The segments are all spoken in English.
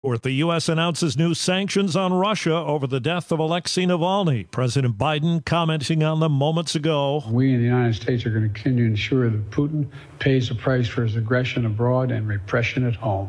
The U.S. announces new sanctions on Russia over the death of Alexei Navalny. President Biden commenting on them moments ago. We in the United States are going to continue to ensure that Putin pays the price for his aggression abroad and repression at home.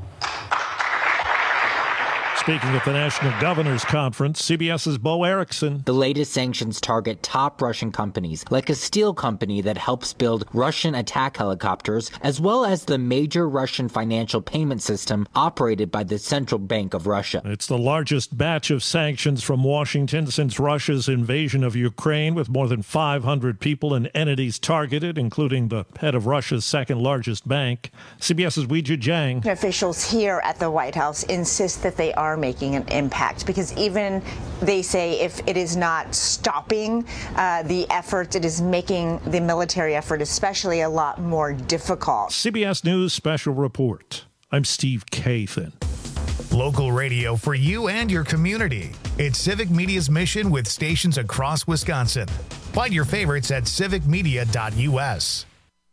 Speaking at the National Governors Conference, CBS's Bo Erickson. The latest sanctions target top Russian companies, like a steel company that helps build Russian attack helicopters, as well as the major Russian financial payment system operated by the Central Bank of Russia. It's the largest batch of sanctions from Washington since Russia's invasion of Ukraine, with more than 500 people and entities targeted, including the head of Russia's second largest bank. CBS's Weijia Jiang. Officials here at the White House insist that they are making an impact, because even they say if it is not stopping the effort, it is making the military effort especially a lot more difficult. CBS News Special Report. I'm Steve Kathan. Local radio for you and your community. It's Civic Media's mission with stations across Wisconsin. Find your favorites at civicmedia.us.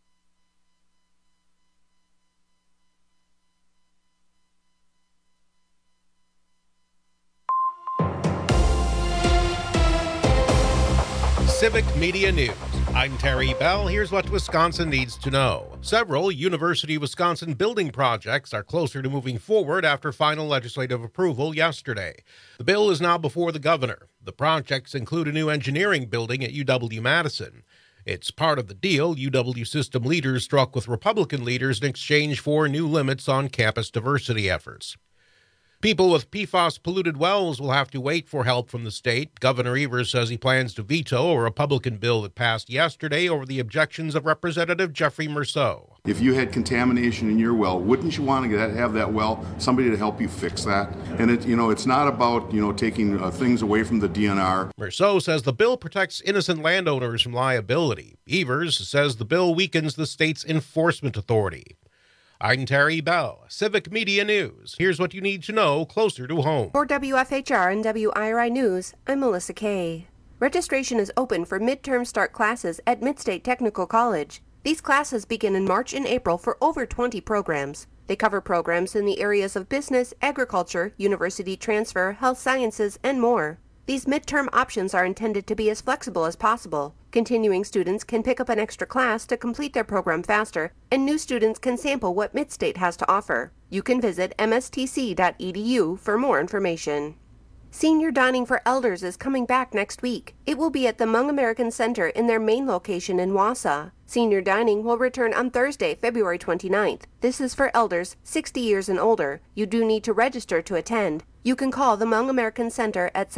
Civic Media News. I'm Terry Bell. Here's what Wisconsin needs to know. Several University of Wisconsin building projects are closer to moving forward after final legislative approval yesterday. The bill is now before the governor. The projects include a new engineering building at UW-Madison. It's part of the deal UW system leaders struck with Republican leaders in exchange for new limits on campus diversity efforts. People with PFAS-polluted wells will have to wait for help from the state. Governor Evers says he plans to veto a Republican bill that passed yesterday over the objections of Representative Jeffrey Merceau. If you had contamination in your well, wouldn't you want to have that well, somebody to help you fix that? And it's not about, taking things away from the DNR. Merceau says the bill protects innocent landowners from liability. Evers says the bill weakens the state's enforcement authority. I'm Terry Bell, Civic Media News. Here's what you need to know closer to home. For WFHR and WIRI News, I'm Melissa Kay. Registration is open for midterm start classes at Midstate Technical College. These classes begin in March and April for over 20 programs. They cover programs in the areas of business, agriculture, university transfer, health sciences, and more. These midterm options are intended to be as flexible as possible. Continuing students can pick up an extra class to complete their program faster, and new students can sample what Midstate has to offer. You can visit mstc.edu for more information. Senior Dining for Elders is coming back next week. It will be at the Hmong American Center in their main location in Wausau. Senior Dining will return on Thursday, February 29th. This is for elders 60 years and older. You do need to register to attend. You can call the Hmong American Center at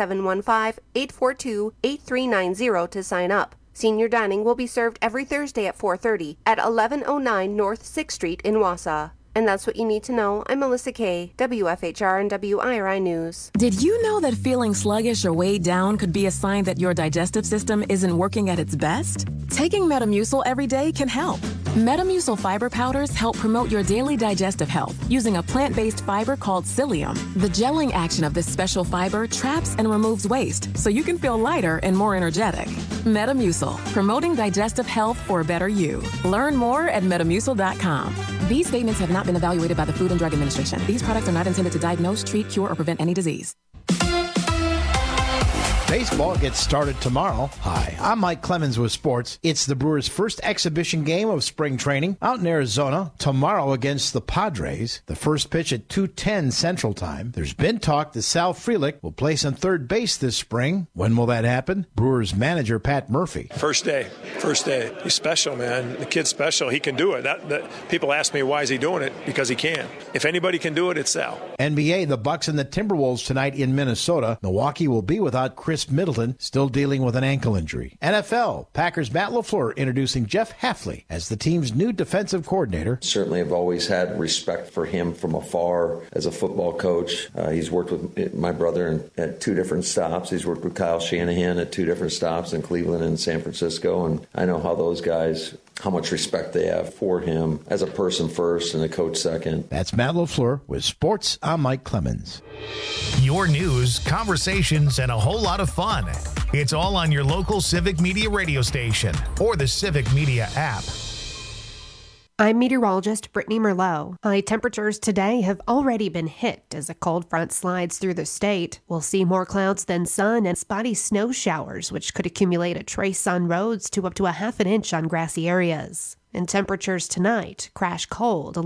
715-842-8390 to sign up. Senior Dining will be served every Thursday at 4:30 at 1109 North 6th Street in Wausau. And that's what you need to know. I'm Melissa Kay, WFHR and WIRI News. Did you know that feeling sluggish or weighed down could be a sign that your digestive system isn't working at its best? Taking Metamucil every day can help. Metamucil fiber powders help promote your daily digestive health using a plant-based fiber called psyllium. The gelling action of this special fiber traps and removes waste so you can feel lighter and more energetic. Metamucil, promoting digestive health for a better you. Learn more at metamucil.com. These statements have not been evaluated by the Food and Drug Administration. These products are not intended to diagnose, treat, cure, or prevent any disease. Baseball gets started tomorrow. Hi, I'm Mike Clemens with sports. It's the Brewers' first exhibition game of spring training out in Arizona tomorrow against the Padres. The first pitch at 2:10 Central Time. There's been talk that Sal Frelick will place on third base this spring. When will that happen? Brewers manager Pat Murphy. First day. He's special, man. The kid's special. He can do it. People ask me why is he doing it? Because he can. If anybody can do it, it's Sal. NBA, the Bucks and the Timberwolves tonight in Minnesota. Milwaukee will be without Chris Middleton, still dealing with an ankle injury. NFL, Packers' Matt LaFleur introducing Jeff Hafley as the team's new defensive coordinator. Certainly have always had respect for him from afar as a football coach. He's worked with my brother at two different stops. He's worked with Kyle Shanahan at two different stops in Cleveland and San Francisco, and I know how those guys, how much respect they have for him as a person first and a coach second. That's Matt LaFleur with Sports. I'm Mike Clemens. Your news, conversations, and a whole lot of fun. It's all on your local Civic Media radio station or the Civic Media app. I'm meteorologist Brittany Merlot. High temperatures today have already been hit as a cold front slides through the state. We'll see more clouds than sun and spotty snow showers, which could accumulate a trace on roads to up to a half an inch on grassy areas. And temperatures tonight crash cold.